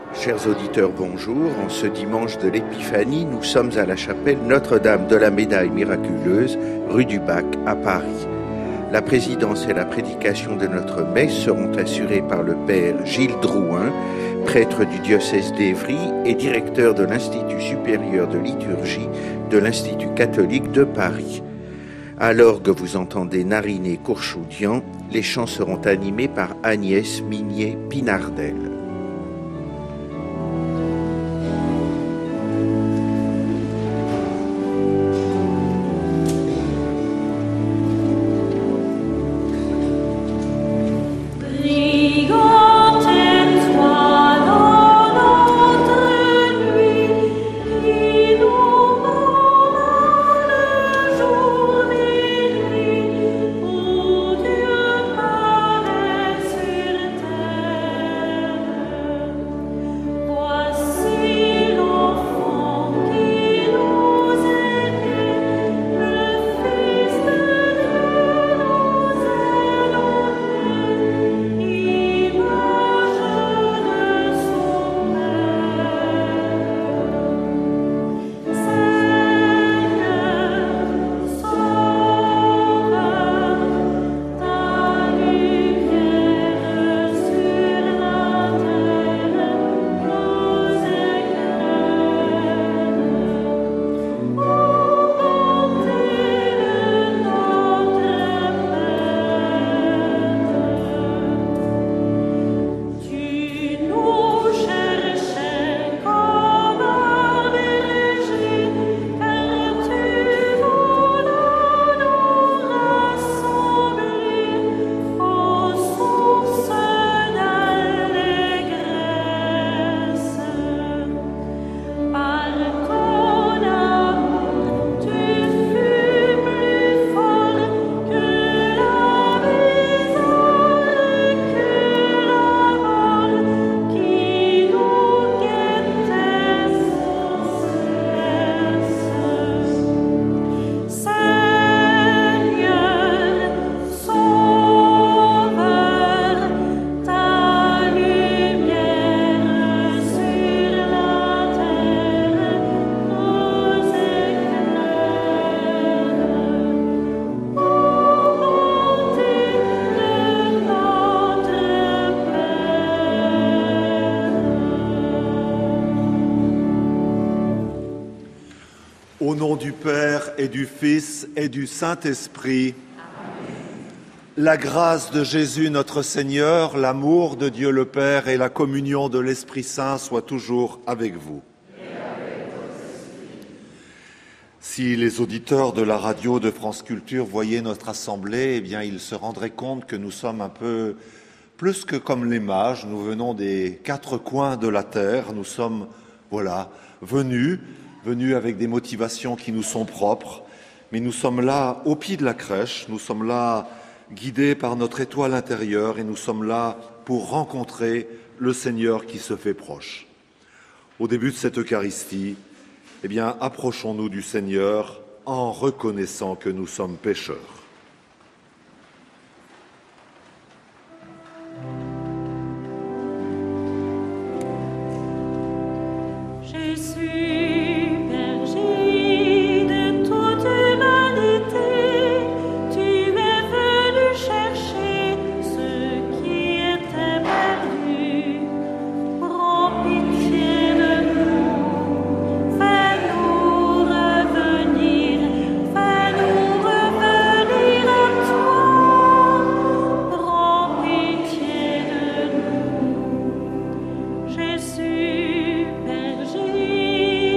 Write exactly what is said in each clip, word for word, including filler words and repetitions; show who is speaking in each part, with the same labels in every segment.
Speaker 1: Chers auditeurs, bonjour. En ce dimanche de l'Épiphanie, nous sommes à la chapelle Notre-Dame de la Médaille Miraculeuse, rue du Bac, à Paris. La présidence et la prédication de notre messe seront assurées par le Père Gilles Drouin, prêtre du diocèse d'Évry et directeur de l'Institut supérieur de liturgie de l'Institut catholique de Paris. À l'orgue, vous entendez Nariné Courchoudian. Les chants seront animés par Agnès Minier-Pinardel.
Speaker 2: Au nom du Père et du Fils et du Saint-Esprit, la grâce de Jésus notre Seigneur, l'amour de Dieu le Père et la communion de l'Esprit Saint soient toujours avec vous. Si les auditeurs de la radio de France Culture voyaient notre assemblée, eh bien, ils se rendraient compte que nous sommes un peu plus que comme les mages. Nous venons des quatre coins de la terre. Nous sommes, voilà, venus venus avec des motivations qui nous sont propres, mais nous sommes là au pied de la crèche, nous sommes là guidés par notre étoile intérieure et nous sommes là pour rencontrer le Seigneur qui se fait proche. Au début de cette Eucharistie, eh bien, approchons-nous du Seigneur en reconnaissant que nous sommes pécheurs.
Speaker 3: Jésus, Père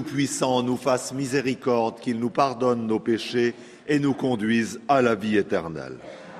Speaker 2: Tout-Puissant nous fasse miséricorde, qu'il nous pardonne nos péchés et nous conduise à la vie éternelle.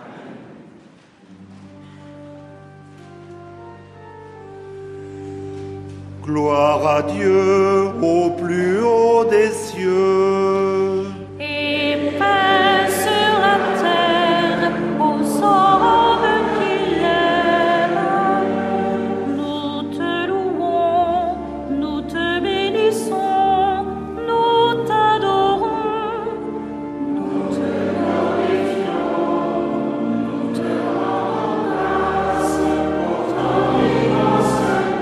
Speaker 2: Gloire à Dieu au plus haut des cieux.
Speaker 3: Et paix sur la terre aux hommes qu'il aime. Nous te louons, nous te bénissons, nous t'adorons, nous te glorifions, nous te rendons grâce pour ton immense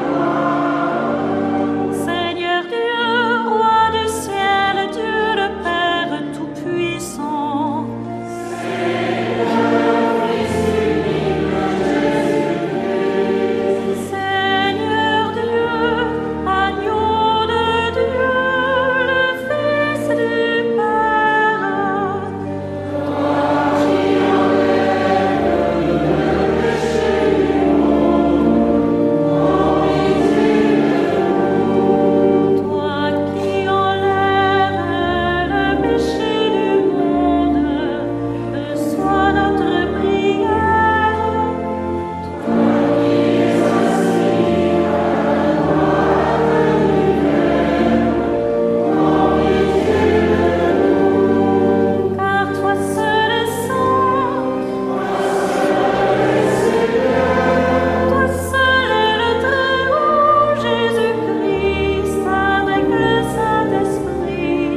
Speaker 3: gloire. Seigneur Dieu, roi du ciel, Dieu le Père Tout-Puissant. Seigneur Dieu, agneau de Dieu, le Fils du Père. Toi qui enlèves le péché du monde, toi qui enlèves le péché du monde, reçois notre prière. Toi qui es assis à la droite du Père, en pitié de nous. Car toi seul est saint, toi seul est le Très-Haut, Jésus-Christ, avec le Saint-Esprit.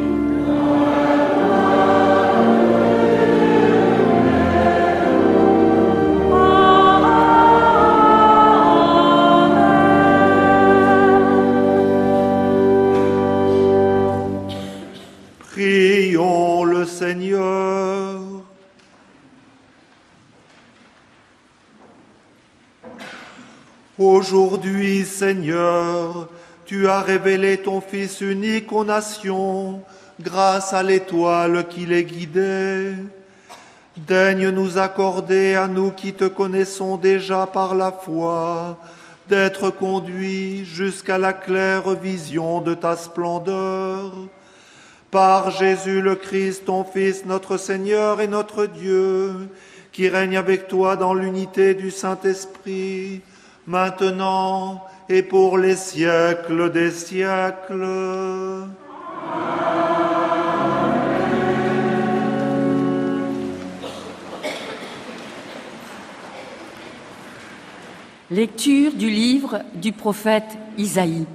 Speaker 2: Prions le Seigneur. Aujourd'hui, Seigneur, tu as révélé ton Fils unique aux nations, grâce à l'étoile qui les guidait. Daigne nous accorder, à nous qui te connaissons déjà par la foi, d'être conduits jusqu'à la claire vision de ta splendeur. Par Jésus le Christ, ton Fils, notre Seigneur et notre Dieu, qui règne avec toi dans l'unité du Saint-Esprit, maintenant et pour les siècles des siècles.
Speaker 4: Lecture du livre du prophète Isaïe.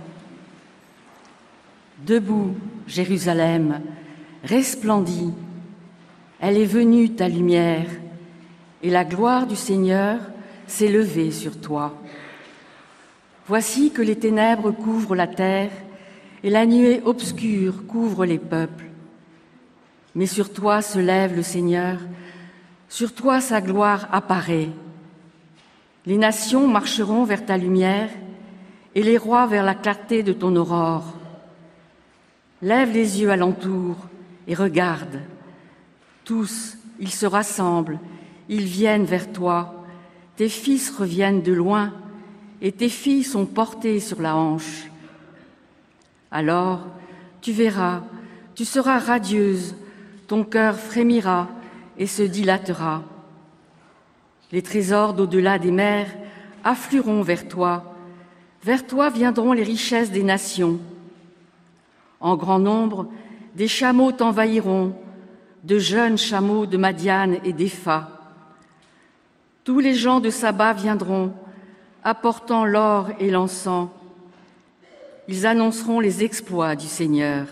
Speaker 4: Debout, Jérusalem, resplendis. Elle est venue ta lumière, et la gloire du Seigneur s'est levée sur toi. Voici que les ténèbres couvrent la terre, et la nuée obscure couvre les peuples. Mais sur toi se lève le Seigneur, sur toi sa gloire apparaît. Les nations marcheront vers ta lumière, et les rois vers la clarté de ton aurore. Lève les yeux alentour et regarde. Tous, ils se rassemblent, ils viennent vers toi. Tes fils reviennent de loin, et tes filles sont portées sur la hanche. Alors, tu verras, tu seras radieuse, ton cœur frémira et se dilatera. Les trésors d'au-delà des mers afflueront vers toi. Vers toi viendront les richesses des nations. En grand nombre, des chameaux t'envahiront, de jeunes chameaux de Madiane et d'Épha. Tous les gens de Saba viendront, apportant l'or et l'encens. Ils annonceront les exploits du Seigneur.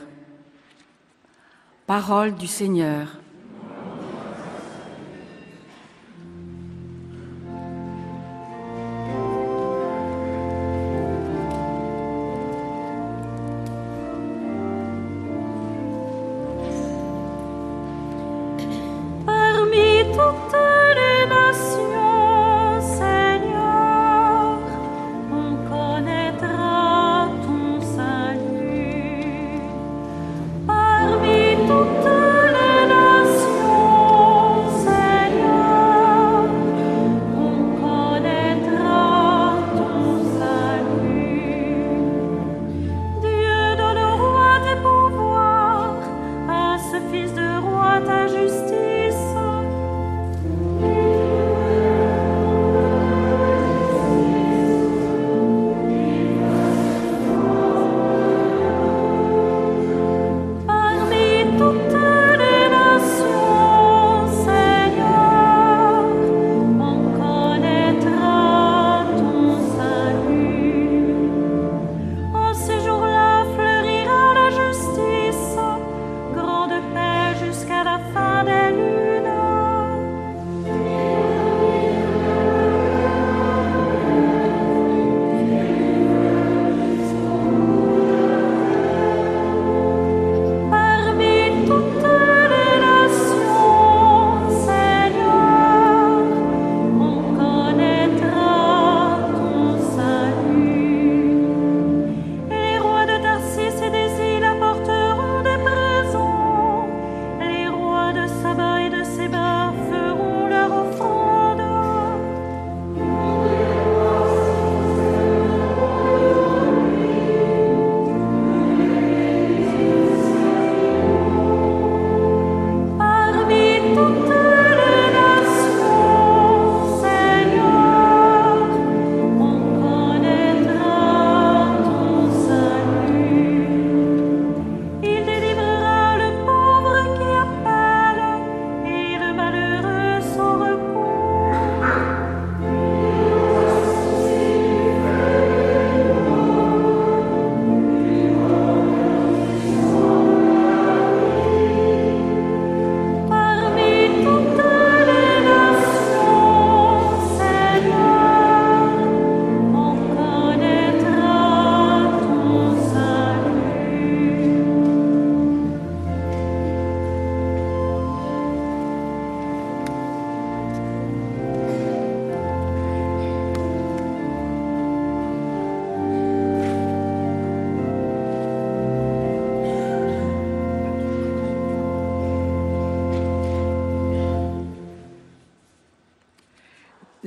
Speaker 4: Parole du Seigneur.
Speaker 3: Parmi toutes les nations,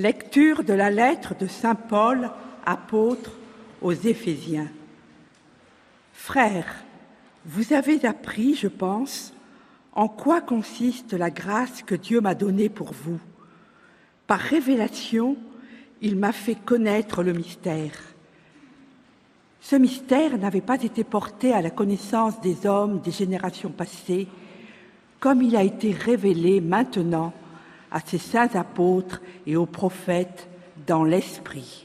Speaker 5: Lecture de la lettre de saint Paul, apôtre, aux Éphésiens. Frères, vous avez appris, je pense, en quoi consiste la grâce que Dieu m'a donnée pour vous. Par révélation, il m'a fait connaître le mystère. Ce mystère n'avait pas été porté à la connaissance des hommes des générations passées, comme il a été révélé maintenant à ses saints apôtres et aux prophètes dans l'Esprit.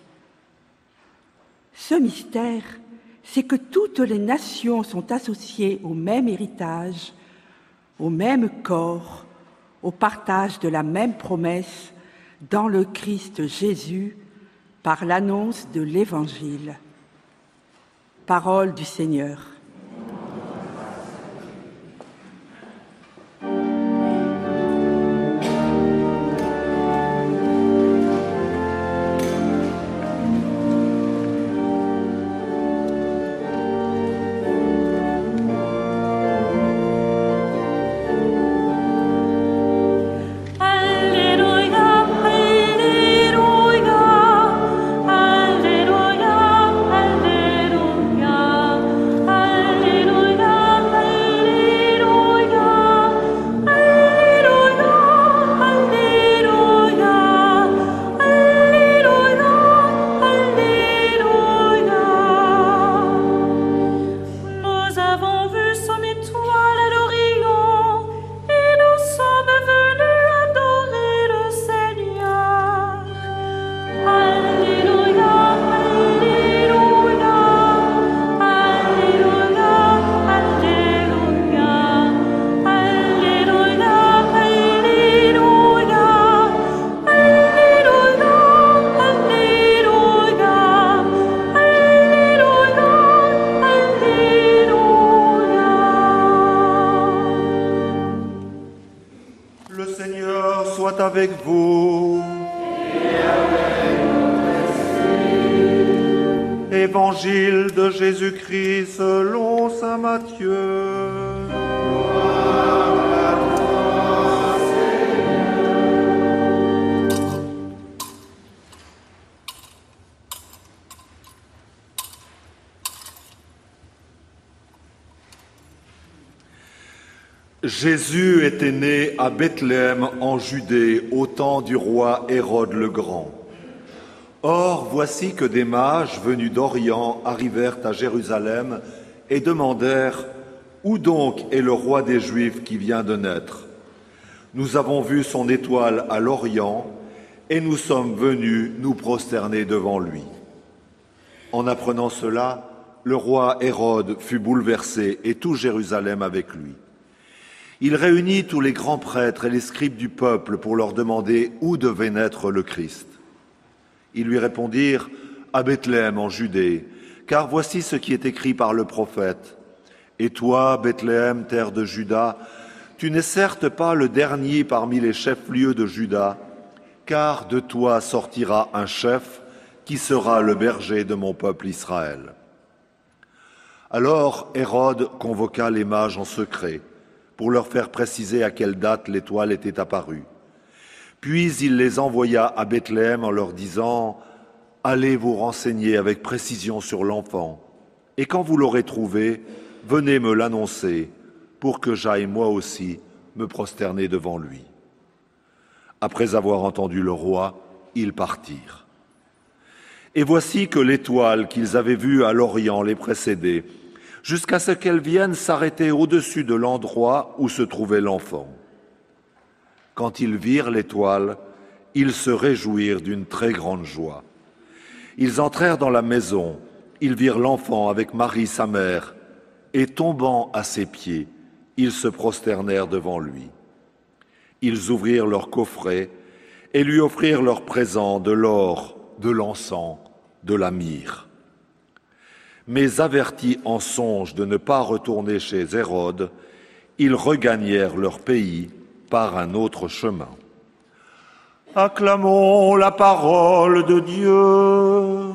Speaker 5: Ce mystère, c'est que toutes les nations sont associées au même héritage, au même corps, au partage de la même promesse dans le Christ Jésus par l'annonce de l'Évangile. Parole du Seigneur.
Speaker 2: Avec vous.
Speaker 6: Et avec notre esprit.
Speaker 2: Évangile de Jésus-Christ selon saint Matthieu.
Speaker 6: Gloire à toi, Seigneur.
Speaker 2: Jésus était né à Bethléem en Judée au temps du roi Hérode le Grand. Or, voici que des mages venus d'Orient arrivèrent à Jérusalem et demandèrent « Où donc est le roi des Juifs qui vient de naître ? Nous avons vu son étoile à l'Orient et nous sommes venus nous prosterner devant lui. » En apprenant cela, le roi Hérode fut bouleversé et tout Jérusalem avec lui. Il réunit tous les grands prêtres et les scribes du peuple pour leur demander où devait naître le Christ. Ils lui répondirent « À Bethléem en Judée, car voici ce qui est écrit par le prophète. Et toi, Bethléem, terre de Juda, tu n'es certes pas le dernier parmi les chefs-lieux de Juda, car de toi sortira un chef qui sera le berger de mon peuple Israël. » Alors Hérode convoqua les mages en secret, pour leur faire préciser à quelle date l'étoile était apparue. Puis il les envoya à Bethléem en leur disant « Allez vous renseigner avec précision sur l'enfant, et quand vous l'aurez trouvé, venez me l'annoncer, pour que j'aille moi aussi me prosterner devant lui. » Après avoir entendu le roi, ils partirent. Et voici que l'étoile qu'ils avaient vue à l'Orient les précédait, jusqu'à ce qu'elle vienne s'arrêter au-dessus de l'endroit où se trouvait l'enfant. Quand ils virent l'étoile, ils se réjouirent d'une très grande joie. Ils entrèrent dans la maison, ils virent l'enfant avec Marie sa mère, et tombant à ses pieds, ils se prosternèrent devant lui. Ils ouvrirent leur coffret et lui offrirent leurs présents de l'or, de l'encens, de la myrrhe. Mais avertis en songe de ne pas retourner chez Hérode, ils regagnèrent leur pays par un autre chemin. Acclamons la parole de Dieu.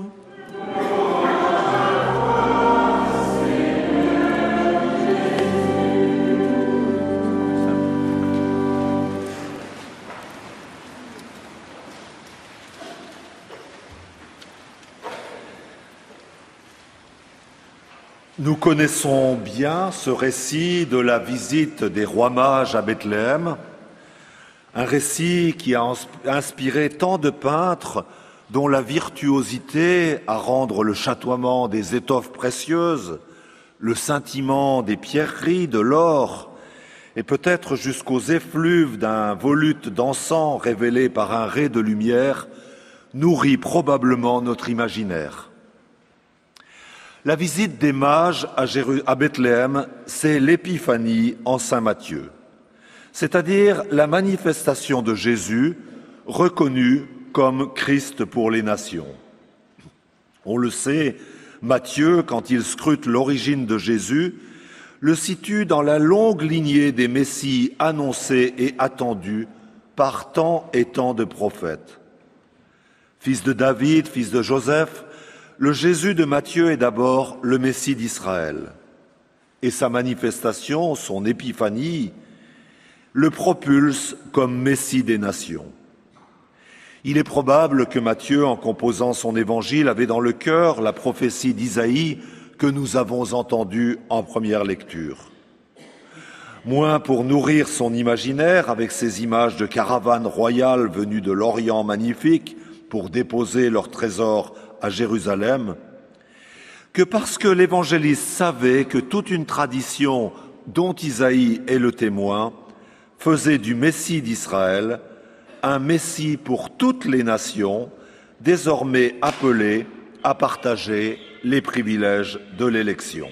Speaker 2: Nous connaissons bien ce récit de la visite des rois mages à Bethléem, un récit qui a inspiré tant de peintres dont la virtuosité à rendre le chatoiement des étoffes précieuses, le scintillement des pierreries, de l'or, et peut-être jusqu'aux effluves d'un volute d'encens révélé par un ray de lumière, nourrit probablement notre imaginaire. La visite des mages à, Jéru- à Bethléem, c'est l'épiphanie en Saint Matthieu, c'est-à-dire la manifestation de Jésus reconnu comme Christ pour les nations. On le sait, Matthieu, quand il scrute l'origine de Jésus, le situe dans la longue lignée des Messies annoncés et attendus par tant et tant de prophètes. Fils de David, fils de Joseph, le Jésus de Matthieu est d'abord le Messie d'Israël. Et sa manifestation, son épiphanie, le propulse comme Messie des nations. Il est probable que Matthieu, en composant son évangile, avait dans le cœur la prophétie d'Isaïe que nous avons entendue en première lecture. Moins pour nourrir son imaginaire avec ses images de caravanes royales venues de l'Orient magnifique pour déposer leurs trésors à Jérusalem, que parce que l'évangéliste savait que toute une tradition dont Isaïe est le témoin faisait du Messie d'Israël un Messie pour toutes les nations, désormais appelé à partager les privilèges de l'élection.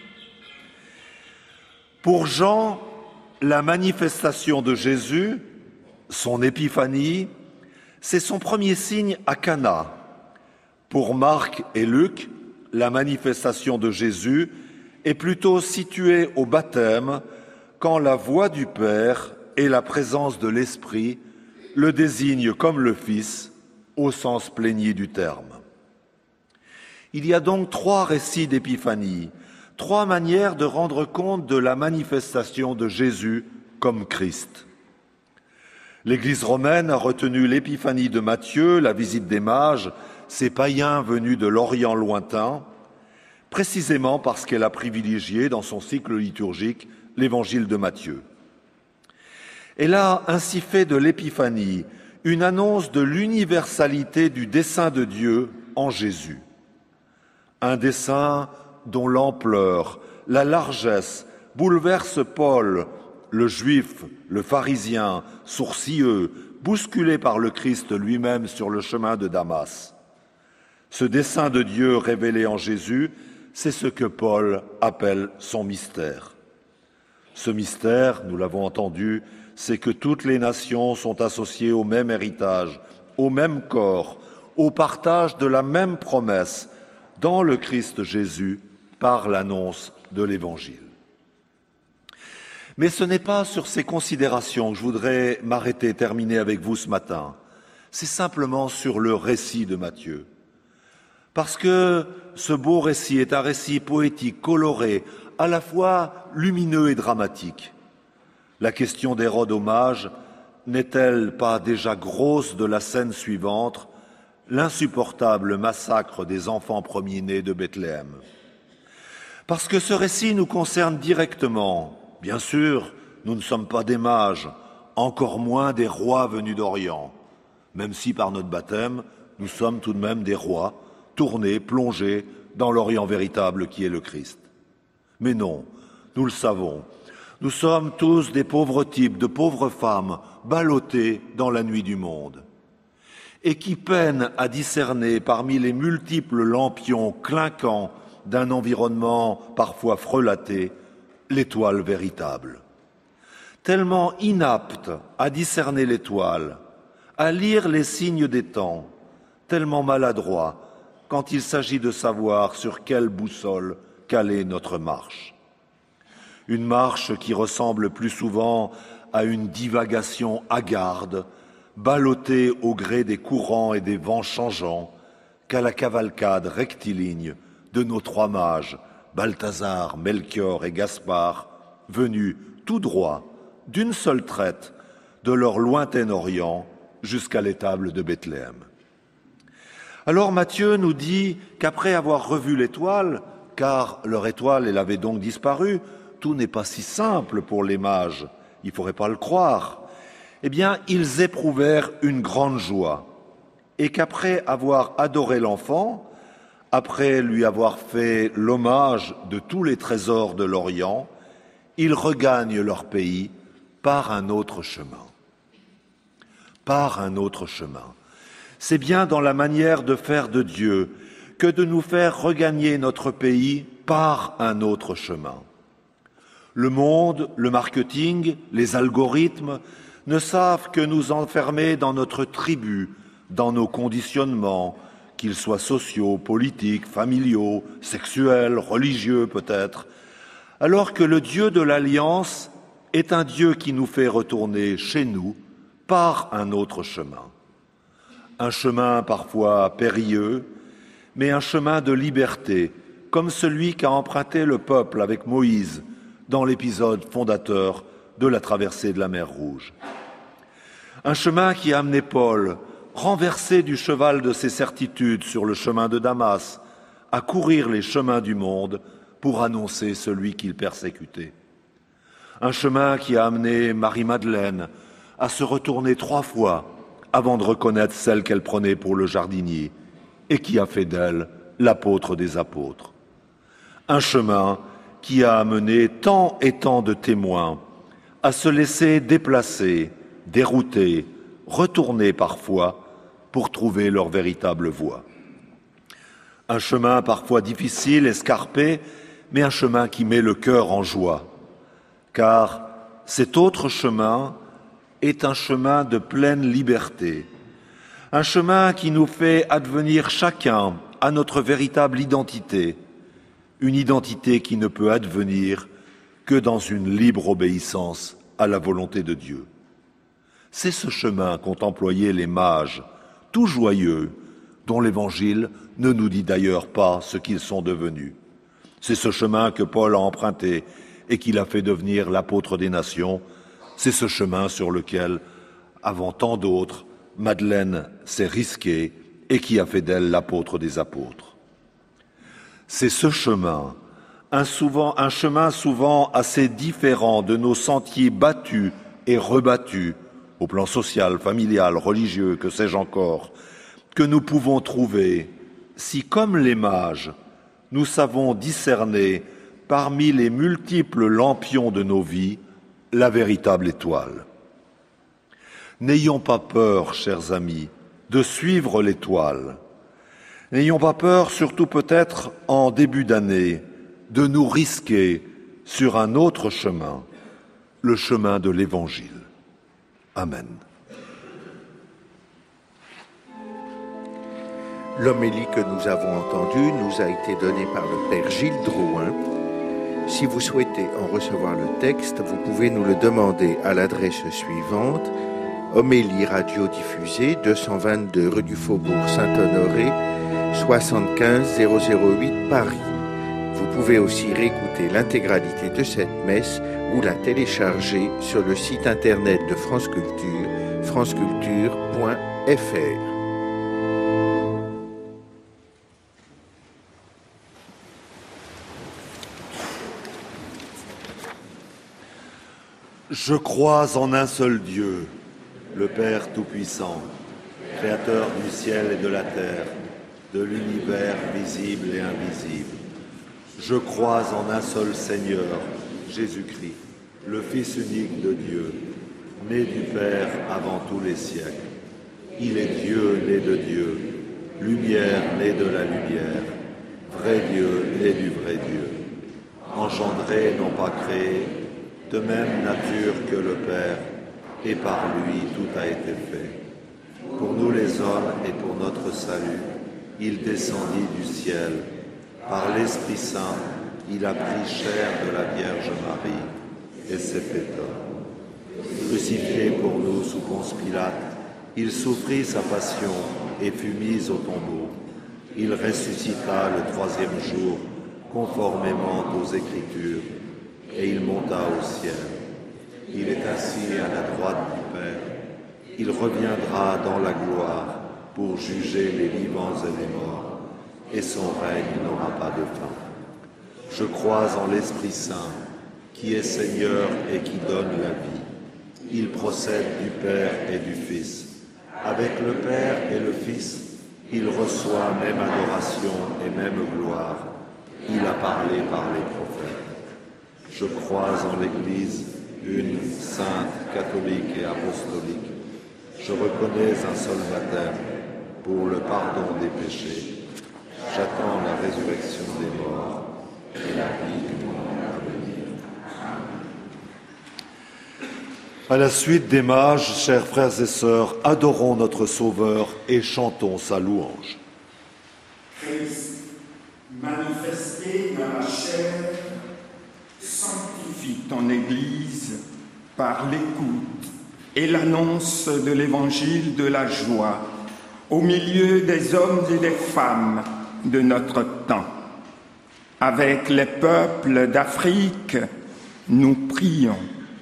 Speaker 2: Pour Jean, la manifestation de Jésus, son épiphanie, c'est son premier signe à Cana. Pour Marc et Luc, la manifestation de Jésus est plutôt située au baptême, quand la voix du Père et la présence de l'Esprit le désignent comme le Fils, au sens plénier du terme. Il y a donc trois récits d'épiphanie, trois manières de rendre compte de la manifestation de Jésus comme Christ. L'Église romaine a retenu l'épiphanie de Matthieu, la visite des mages, ces païens venus de l'Orient lointain, précisément parce qu'elle a privilégié dans son cycle liturgique l'évangile de Matthieu. Elle a ainsi fait de l'épiphanie une annonce de l'universalité du dessein de Dieu en Jésus. Un dessein dont l'ampleur, la largesse bouleverse Paul, le juif, le pharisien, sourcilleux, bousculé par le Christ lui-même sur le chemin de Damas. Ce dessein de Dieu révélé en Jésus, c'est ce que Paul appelle son mystère. Ce mystère, nous l'avons entendu, c'est que toutes les nations sont associées au même héritage, au même corps, au partage de la même promesse dans le Christ Jésus par l'annonce de l'Évangile. Mais ce n'est pas sur ces considérations que je voudrais m'arrêter et terminer avec vous ce matin. C'est simplement sur le récit de Matthieu. Parce que ce beau récit est un récit poétique, coloré, à la fois lumineux et dramatique. La question d'Hérode aux mages n'est-elle pas déjà grosse de la scène suivante, l'insupportable massacre des enfants premiers-nés de Bethléem? Parce que ce récit nous concerne directement. Bien sûr, nous ne sommes pas des mages, encore moins des rois venus d'Orient, même si par notre baptême, nous sommes tout de même des rois, tournés, plongés dans l'Orient véritable qui est le Christ. Mais non, nous le savons, nous sommes tous des pauvres types, de pauvres femmes, ballottés dans la nuit du monde, et qui peinent à discerner parmi les multiples lampions clinquants d'un environnement parfois frelaté, l'étoile véritable. Tellement inaptes à discerner l'étoile, à lire les signes des temps, tellement maladroits quand il s'agit de savoir sur quelle boussole caler notre marche. Une marche qui ressemble plus souvent à une divagation hagarde, ballottée au gré des courants et des vents changeants, qu'à la cavalcade rectiligne de nos trois mages, Balthazar, Melchior et Gaspard, venus tout droit, d'une seule traite, de leur lointain Orient jusqu'à l'étable de Bethléem. Alors Matthieu nous dit qu'après avoir revu l'étoile, car leur étoile, elle avait donc disparu. Tout n'est pas si simple pour les mages, il ne faudrait pas le croire. Eh bien, ils éprouvèrent une grande joie, et qu'après avoir adoré l'enfant, après lui avoir fait l'hommage de tous les trésors de l'Orient, ils regagnent leur pays par un autre chemin. Par un autre chemin. C'est bien dans la manière de faire de Dieu que de nous faire regagner notre pays par un autre chemin. Le monde, le marketing, les algorithmes ne savent que nous enfermer dans notre tribu, dans nos conditionnements, qu'ils soient sociaux, politiques, familiaux, sexuels, religieux peut-être, alors que le Dieu de l'Alliance est un Dieu qui nous fait retourner chez nous par un autre chemin. Un chemin parfois périlleux, mais un chemin de liberté, comme celui qu'a emprunté le peuple avec Moïse dans l'épisode fondateur de la traversée de la mer Rouge. Un chemin qui a amené Paul, renversé du cheval de ses certitudes sur le chemin de Damas, à courir les chemins du monde pour annoncer celui qu'il persécutait. Un chemin qui a amené Marie-Madeleine à se retourner trois fois avant de reconnaître celle qu'elle prenait pour le jardinier et qui a fait d'elle l'apôtre des apôtres. Un chemin qui a amené tant et tant de témoins à se laisser déplacer, dérouter, retourner parfois pour trouver leur véritable voie. Un chemin parfois difficile, escarpé, mais un chemin qui met le cœur en joie, car cet autre chemin est un chemin de pleine liberté, un chemin qui nous fait advenir chacun à notre véritable identité, une identité qui ne peut advenir que dans une libre obéissance à la volonté de Dieu. C'est ce chemin qu'ont employé les mages, tout joyeux, dont l'Évangile ne nous dit d'ailleurs pas ce qu'ils sont devenus. C'est ce chemin que Paul a emprunté et qu'il a fait devenir l'apôtre des nations. C'est ce chemin sur lequel, avant tant d'autres, Madeleine s'est risquée et qui a fait d'elle l'apôtre des apôtres. C'est ce chemin, un, souvent, un chemin souvent assez différent de nos sentiers battus et rebattus, au plan social, familial, religieux, que sais-je encore, que nous pouvons trouver si, comme les mages, nous savons discerner parmi les multiples lampions de nos vies la véritable étoile. N'ayons pas peur, chers amis, de suivre l'étoile. N'ayons pas peur, surtout peut-être en début d'année, de nous risquer sur un autre chemin, le chemin de l'Évangile. Amen.
Speaker 1: L'homélie que nous avons entendue nous a été donnée par le Père Gilles Drouin. Si vous souhaitez en recevoir le texte, vous pouvez nous le demander à l'adresse suivante: Homélie radio diffusée, deux cent vingt-deux rue du Faubourg Saint-Honoré, soixante-quinze zéro zéro huit Paris. Vous pouvez aussi réécouter l'intégralité de cette messe ou la télécharger sur le site internet de France Culture, franceculture point f r.
Speaker 2: Je crois en un seul Dieu, le Père Tout-Puissant, Créateur du ciel et de la terre, de l'univers visible et invisible. Je crois en un seul Seigneur, Jésus-Christ, le Fils unique de Dieu, né du Père avant tous les siècles. Il est Dieu né de Dieu, lumière née de la lumière, vrai Dieu né du vrai Dieu, engendré, non pas créé, de même nature que le Père, et par lui tout a été fait. Pour nous les hommes et pour notre salut, il descendit du ciel. Par l'Esprit Saint, il a pris chair de la Vierge Marie et s'est fait homme. Crucifié pour nous sous Ponce Pilate, il souffrit sa passion et fut mis au tombeau. Il ressuscita le troisième jour, conformément aux Écritures, et il monta au ciel. Il est assis à la droite du Père. Il reviendra dans la gloire pour juger les vivants et les morts, et son règne n'aura pas de fin. Je crois en l'Esprit Saint, qui est Seigneur et qui donne la vie. Il procède du Père et du Fils. Avec le Père et le Fils, il reçoit même adoration et même gloire. Il a parlé par les prophètes. Je crois en l'Église, une, sainte, catholique et apostolique. Je reconnais un seul baptême pour le pardon des péchés. J'attends la résurrection des morts et la vie du monde à venir. À la suite des mages, chers frères et sœurs, adorons notre Sauveur et chantons sa louange.
Speaker 7: Christ, manifesté dans la chair, sanctifie ton Église par l'écoute et l'annonce de l'évangile de la joie au milieu des hommes et des femmes de notre temps. Avec les peuples d'Afrique, nous prions.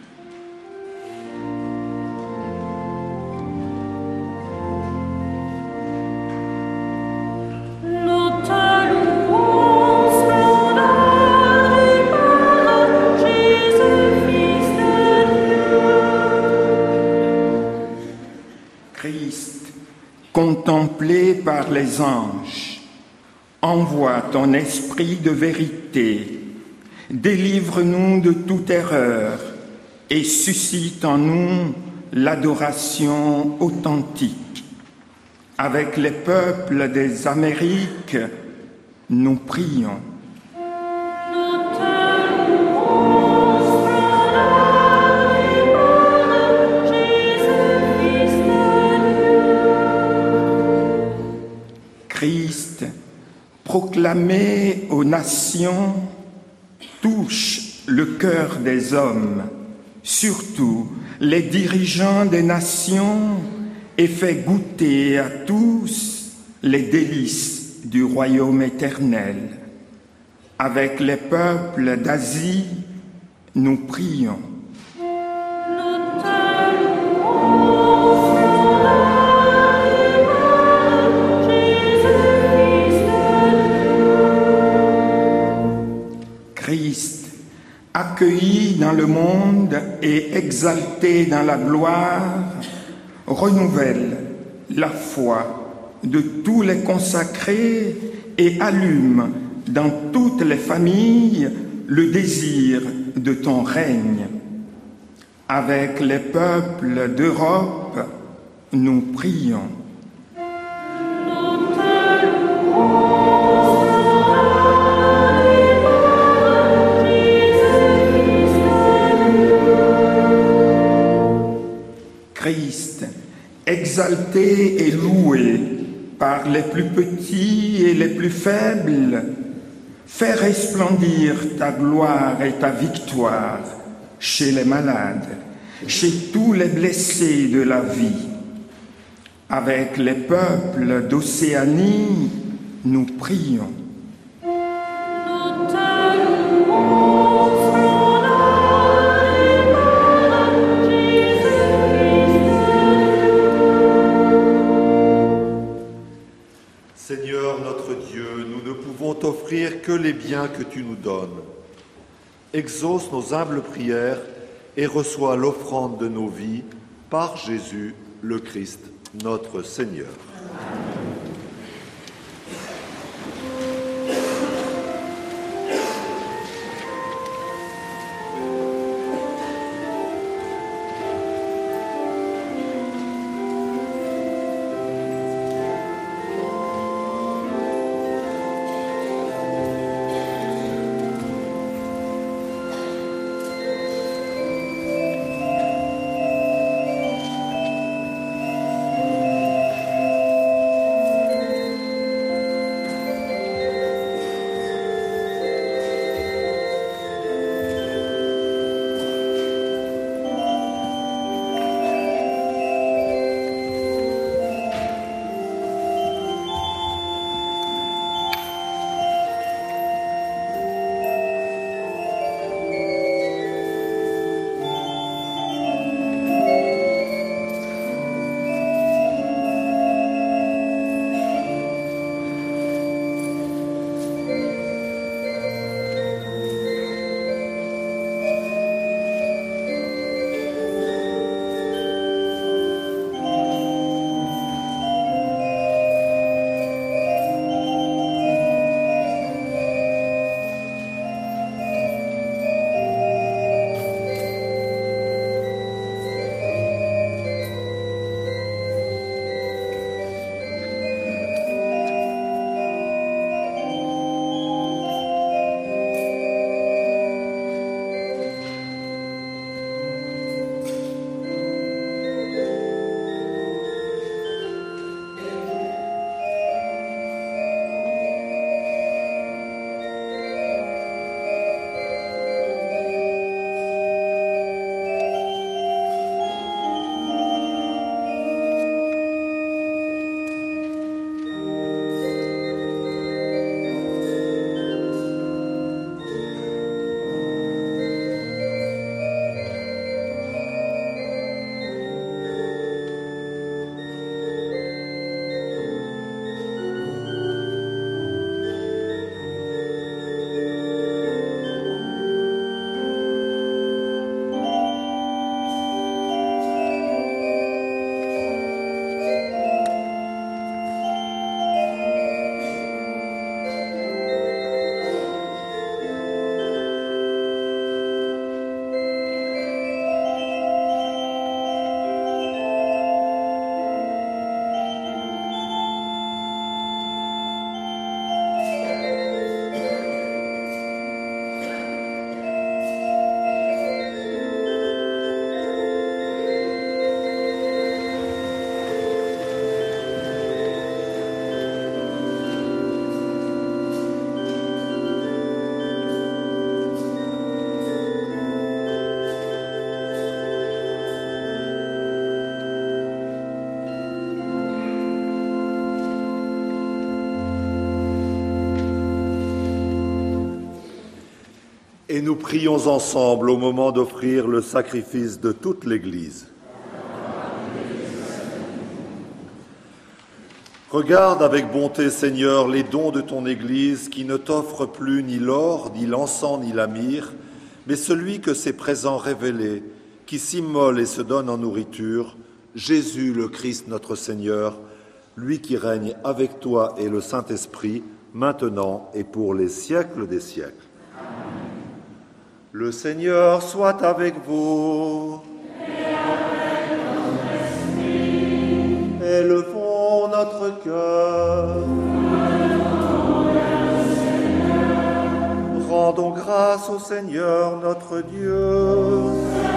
Speaker 7: Contemplé par les anges, envoie ton esprit de vérité, délivre-nous de toute erreur et suscite en nous l'adoration authentique. Avec les peuples des Amériques, nous prions. Christ, proclamé aux nations, touche le cœur des hommes, surtout les dirigeants des nations, et fait goûter à tous les délices du royaume éternel. Avec les peuples d'Asie, nous prions. Christ, accueilli dans le monde et exalté dans la gloire, renouvelle la foi de tous les consacrés et allume dans toutes les familles le désir de ton règne. Avec les peuples d'Europe, nous prions. Christ, exalté et loué par les plus petits et les plus faibles, fais resplendir ta gloire et ta victoire chez les malades, chez tous les blessés de la vie. Avec les peuples d'Océanie, nous prions.
Speaker 2: Seigneur notre Dieu, nous ne pouvons t'offrir que les biens que tu nous donnes. Exauce nos humbles prières et reçois l'offrande de nos vies par Jésus le Christ, notre Seigneur. Et nous prions ensemble au moment d'offrir le sacrifice de toute l'Église. Regarde avec bonté, Seigneur, les dons de ton Église qui ne t'offrent plus ni l'or, ni l'encens, ni la myrrhe, mais celui que ses présents révélés, qui s'immole et se donne en nourriture, Jésus le Christ notre Seigneur, lui qui règne avec toi et le Saint-Esprit, maintenant et pour les siècles des siècles. Le Seigneur soit avec vous.
Speaker 6: Et avec notre esprit.
Speaker 2: Élevons notre cœur. Rendons grâce au Seigneur notre Dieu.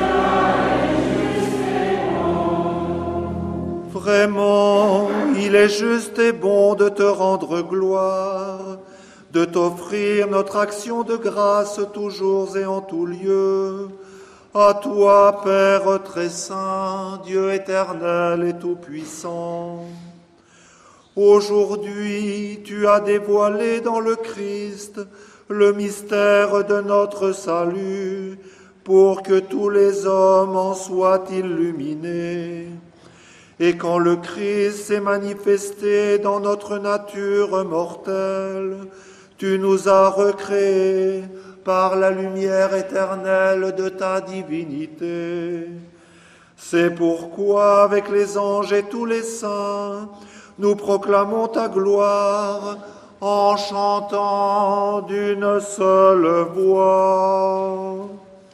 Speaker 2: Vraiment, il est juste et bon de te rendre gloire, de t'offrir notre action de grâce toujours et en tout lieu. À toi, Père très saint, Dieu éternel et tout-puissant. Aujourd'hui, tu as dévoilé dans le Christ le mystère de notre salut, pour que tous les hommes en soient illuminés. Et quand le Christ s'est manifesté dans notre nature mortelle, tu nous as recréés par la lumière éternelle de ta divinité. C'est pourquoi, avec les anges et tous les saints, nous proclamons ta gloire en chantant d'une seule voix.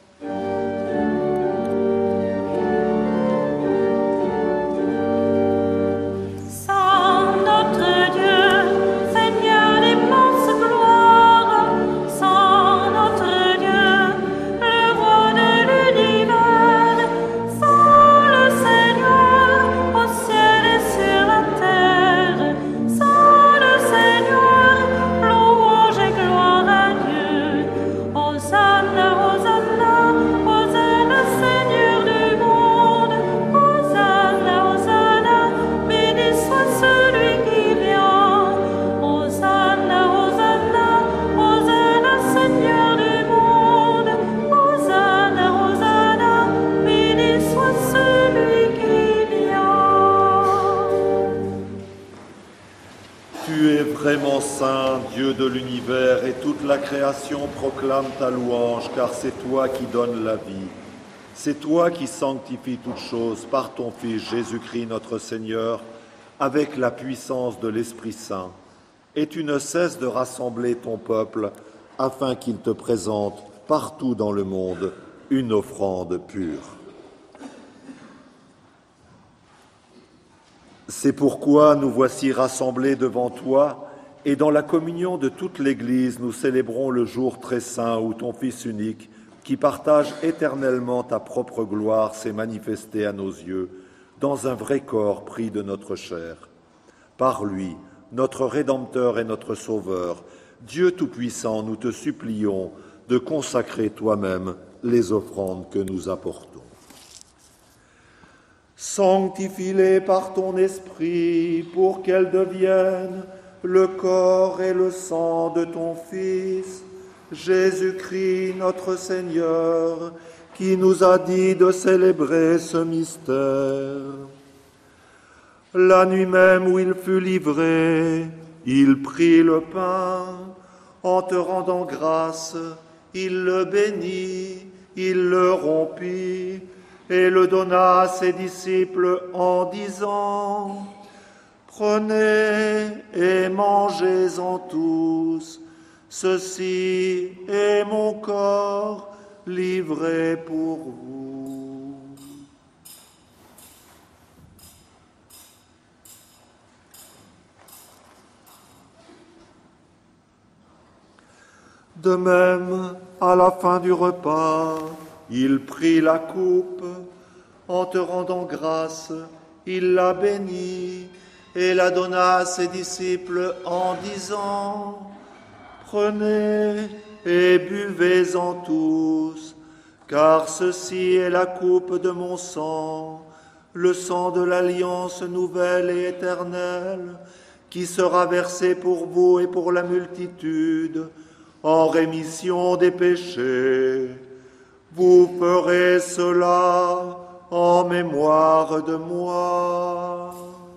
Speaker 2: Vraiment saint, Dieu de l'univers, et toute la création proclame ta louange, car c'est toi qui donnes la vie. C'est toi qui sanctifies toutes choses par ton Fils Jésus-Christ notre Seigneur, avec la puissance de l'Esprit Saint. Et tu ne cesses de rassembler ton peuple, afin qu'il te présente partout dans le monde une offrande pure. C'est pourquoi nous voici rassemblés devant toi, et dans la communion de toute l'Église, nous célébrons le jour très saint où ton Fils unique, qui partage éternellement ta propre gloire, s'est manifesté à nos yeux dans un vrai corps pris de notre chair. Par lui, notre Rédempteur et notre Sauveur, Dieu Tout-Puissant, nous te supplions de consacrer toi-même les offrandes que nous apportons. Sanctifie-les par ton Esprit pour qu'elles deviennent le corps et le sang de ton Fils, Jésus-Christ notre Seigneur, qui nous a dit de célébrer ce mystère. La nuit même où il fut livré, il prit le pain, en te rendant grâce, il le bénit, il le rompit, et le donna à ses disciples en disant « Prenez et mangez-en tous, ceci est mon corps livré pour vous. » De même, à la fin du repas, il prit la coupe, en te rendant grâce, il la bénit et la donna à ses disciples en disant « Prenez et buvez-en tous, car ceci est la coupe de mon sang, le sang de l'alliance nouvelle et éternelle, qui sera versé pour vous et pour la multitude en rémission des péchés. Vous ferez cela en mémoire de moi.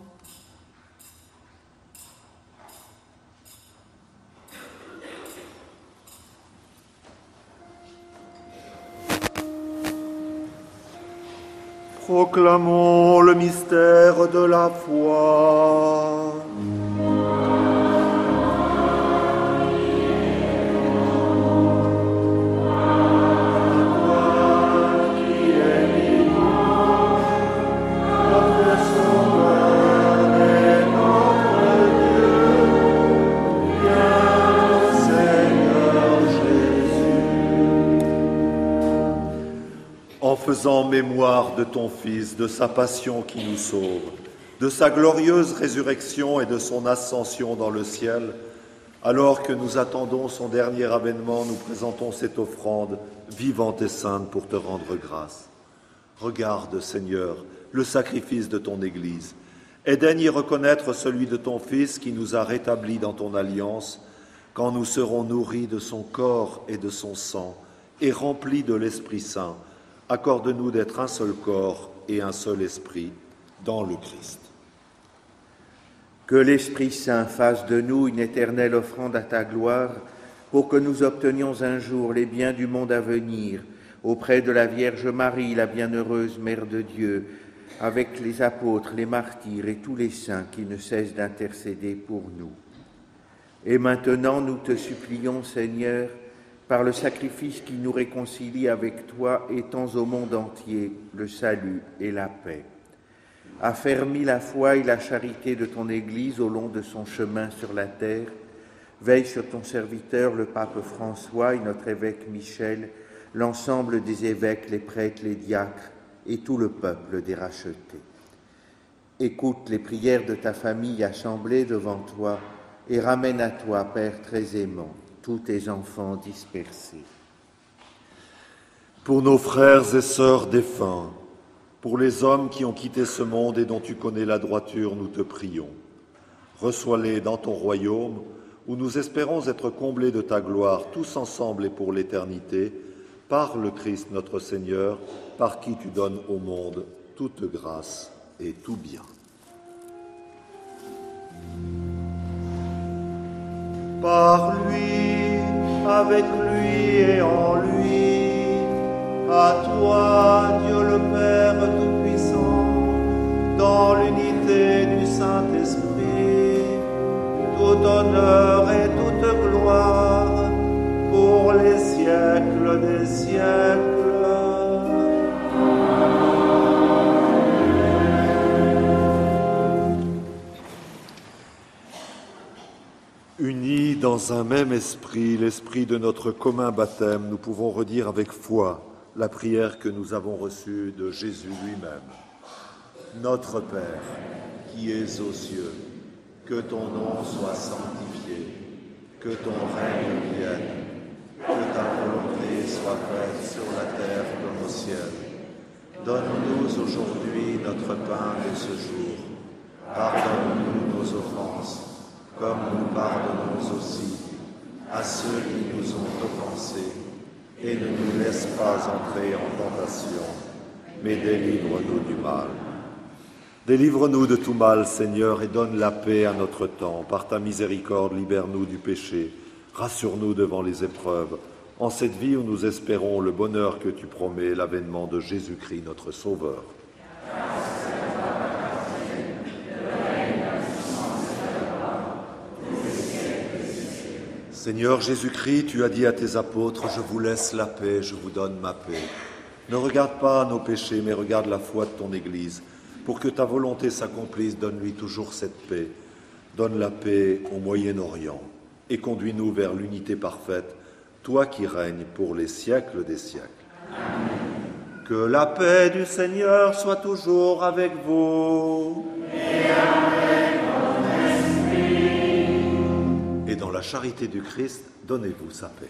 Speaker 2: Proclamons le mystère de la foi. En faisant mémoire de ton Fils, de sa passion qui nous sauve, de sa glorieuse résurrection et de son ascension dans le ciel, alors que nous attendons son dernier avènement, nous présentons cette offrande vivante et sainte pour te rendre grâce. Regarde, Seigneur, le sacrifice de ton Église, et daigne y reconnaître celui de ton Fils qui nous a rétablis dans ton alliance, quand nous serons nourris de son corps et de son sang, et remplis de l'Esprit Saint. Accorde-nous d'être un seul corps et un seul esprit dans le Christ.
Speaker 1: Que l'Esprit Saint fasse de nous une éternelle offrande à ta gloire, pour que nous obtenions un jour les biens du monde à venir, auprès de la Vierge Marie, la bienheureuse Mère de Dieu, avec les apôtres, les martyrs et tous les saints qui ne cessent d'intercéder pour nous. Et maintenant, nous te supplions, Seigneur, par le sacrifice qui nous réconcilie avec toi, étends au monde entier le salut et la paix. Affermis la foi et la charité de ton Église au long de son chemin sur la terre. Veille sur ton serviteur, le pape François, et notre évêque Michel, l'ensemble des évêques, les prêtres, les diacres et tout le peuple des rachetés. Écoute les prières de ta famille assemblée devant toi et ramène à toi, Père très aimant, tous tes enfants dispersés.
Speaker 2: Pour nos frères et sœurs défunts, pour les hommes qui ont quitté ce monde et dont tu connais la droiture, nous te prions. Reçois-les dans ton royaume, où nous espérons être comblés de ta gloire, tous ensemble et pour l'éternité, par le Christ notre Seigneur, par qui tu donnes au monde toute grâce et tout bien. Par lui, avec lui et en lui, à toi, Dieu le Père Tout-Puissant, dans l'unité du Saint-Esprit, tout honneur et toute gloire pour les siècles des siècles. Unis dans un même esprit, l'esprit de notre commun baptême, nous pouvons redire avec foi la prière que nous avons reçue de Jésus lui-même. Notre Père, qui es aux cieux, que ton nom soit sanctifié, que ton règne vienne, que ta volonté soit faite sur la terre comme au ciel. Donne-nous aujourd'hui notre pain de ce jour. Pardonne-nous nos offenses, comme nous pardonnons aussi à ceux qui nous ont offensés, et ne nous laisse pas entrer en tentation, mais délivre-nous du mal. Délivre-nous de tout mal, Seigneur, et donne la paix à notre temps. Par ta miséricorde, libère-nous du péché, rassure-nous devant les épreuves, en cette vie où nous espérons le bonheur que tu promets, l'avènement de Jésus-Christ, notre Sauveur. Seigneur Jésus-Christ, tu as dit à tes apôtres, « Je vous laisse la paix, je vous donne ma paix. » Ne regarde pas nos péchés, mais regarde la foi de ton Église. Pour que ta volonté s'accomplisse, donne-lui toujours cette paix. Donne la paix au Moyen-Orient et conduis-nous vers l'unité parfaite, toi qui règnes pour les siècles des siècles. Amen. Que la paix du Seigneur soit toujours avec vous.
Speaker 6: Et avec ton esprit.
Speaker 2: Et dans la charité du Christ, donnez-vous sa paix.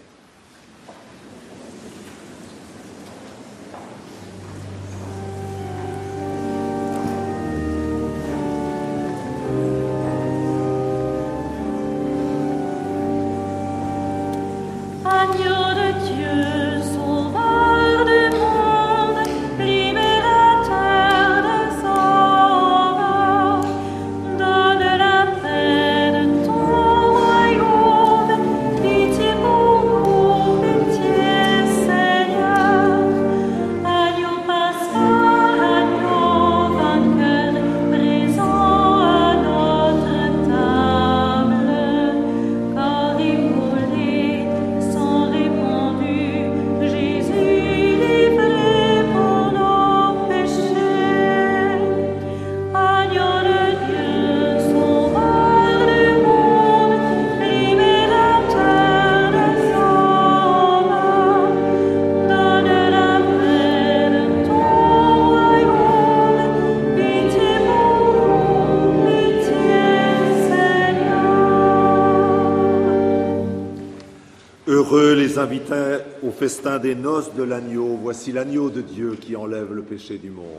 Speaker 2: les invitait au festin des noces de l'agneau. Voici l'agneau de Dieu qui enlève le péché du monde.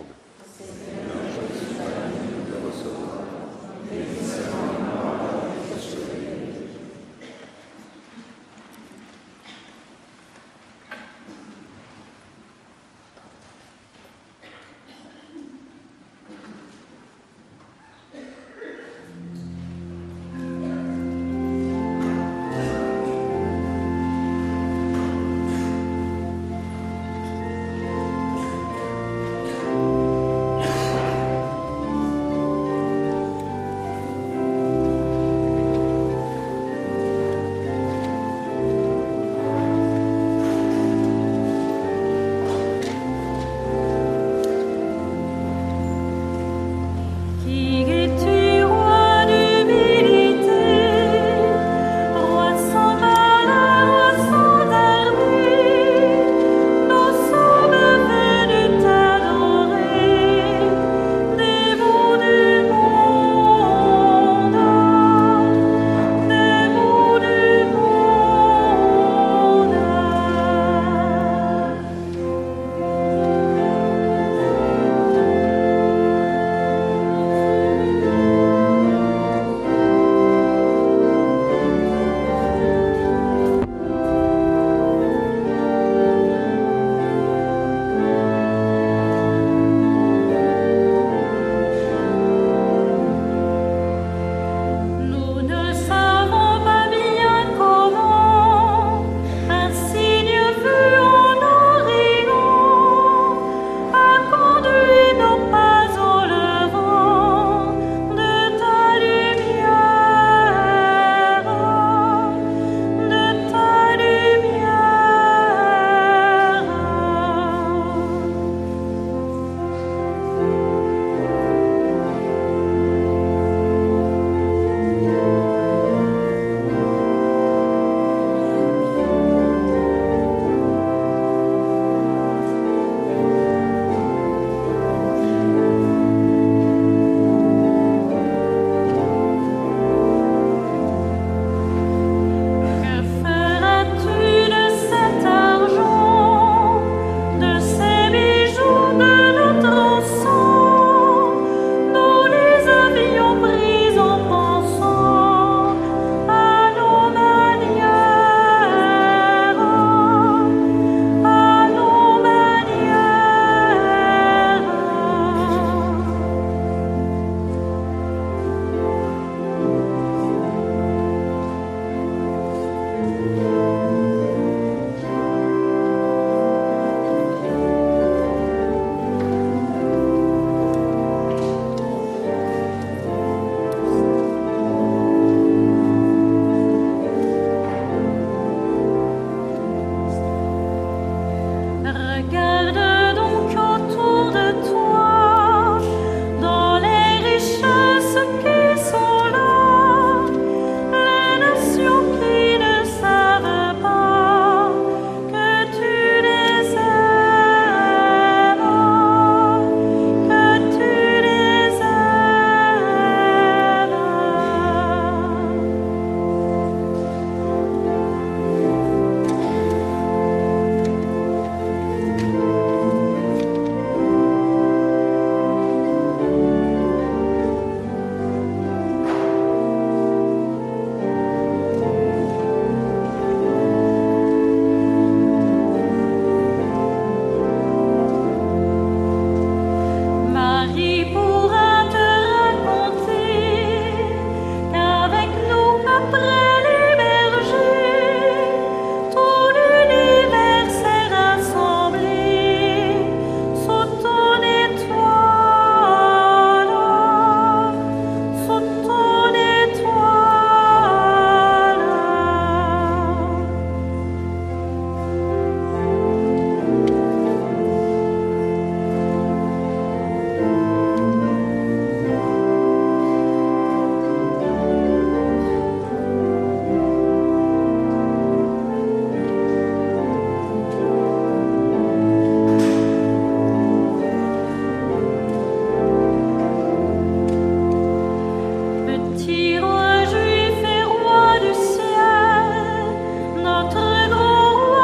Speaker 3: Petit roi juif et roi du ciel, notre grand roi.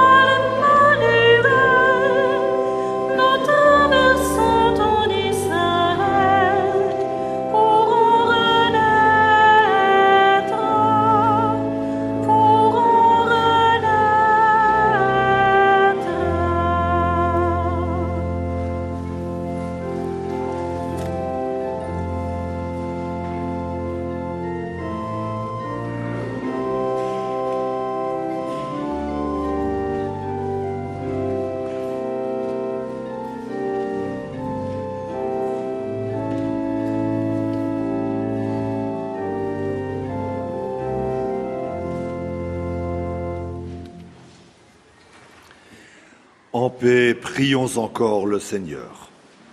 Speaker 2: En paix, prions encore le Seigneur.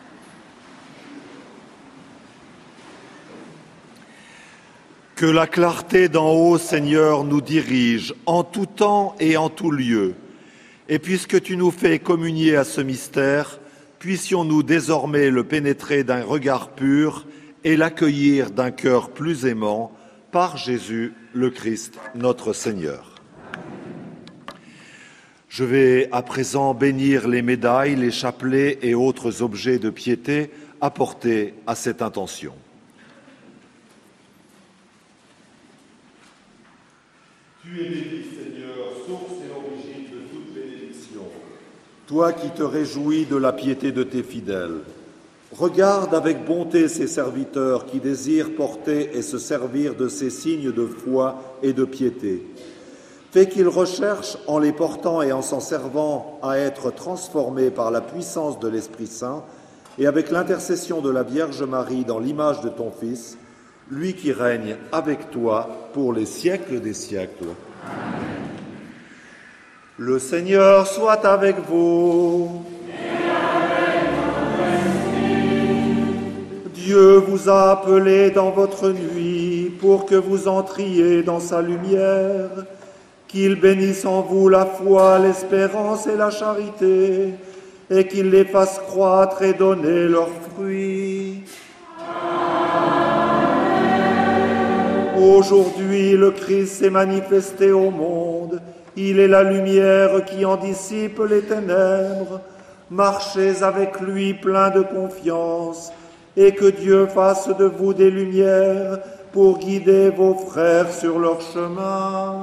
Speaker 2: Que la clarté d'en haut, Seigneur, nous dirige en tout temps et en tout lieu. Et puisque tu nous fais communier à ce mystère, puissions-nous désormais le pénétrer d'un regard pur et l'accueillir d'un cœur plus aimant par Jésus le Christ, notre Seigneur. Je vais à présent bénir les médailles, les chapelets et autres objets de piété apportés à cette intention. Tu es béni, Seigneur, source et origine de toute bénédiction. Toi qui te réjouis de la piété de tes fidèles, regarde avec bonté ces serviteurs qui désirent porter et se servir de ces signes de foi et de piété. Fais qu'ils recherchent, en les portant et en s'en servant, à être transformés par la puissance de l'Esprit Saint et avec l'intercession de la Vierge Marie dans l'image de ton Fils, lui qui règne avec toi pour les siècles des siècles. Amen. Le Seigneur soit avec vous.
Speaker 6: Et avec votre esprit.
Speaker 2: Dieu vous a appelé dans votre nuit pour que vous entriez dans sa lumière. Qu'il bénisse en vous la foi, l'espérance et la charité, et qu'il les fasse croître et donner leurs fruits. Aujourd'hui, le Christ s'est manifesté au monde. Il est la lumière qui en dissipe les ténèbres. Marchez avec lui plein de confiance, et que Dieu fasse de vous des lumières pour guider vos frères sur leur chemin.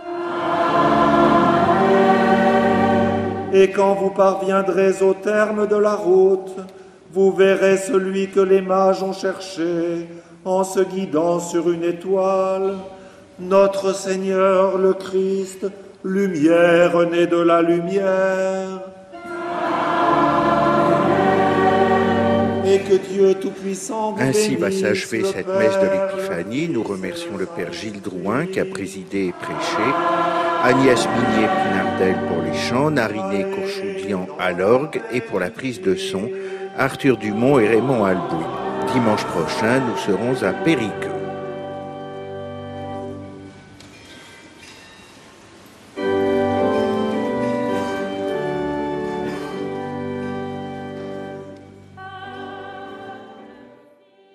Speaker 2: Et quand vous parviendrez au terme de la route, vous verrez celui que les mages ont cherché en se guidant sur une étoile, notre Seigneur le Christ, lumière née de la lumière. Et que Dieu Tout-Puissant vous
Speaker 1: Ainsi
Speaker 2: bénisse,
Speaker 1: va s'achever cette
Speaker 2: Père,
Speaker 1: messe de l'Épiphanie. Nous remercions le Père Gilles Drouin qui a présidé et prêché, Agnès Minier-Pinardel pour les chants, Nariné Courchoudian à l'orgue et pour la prise de son, Arthur Dumont et Raymond Albouy. Dimanche prochain, nous serons à Périgueux.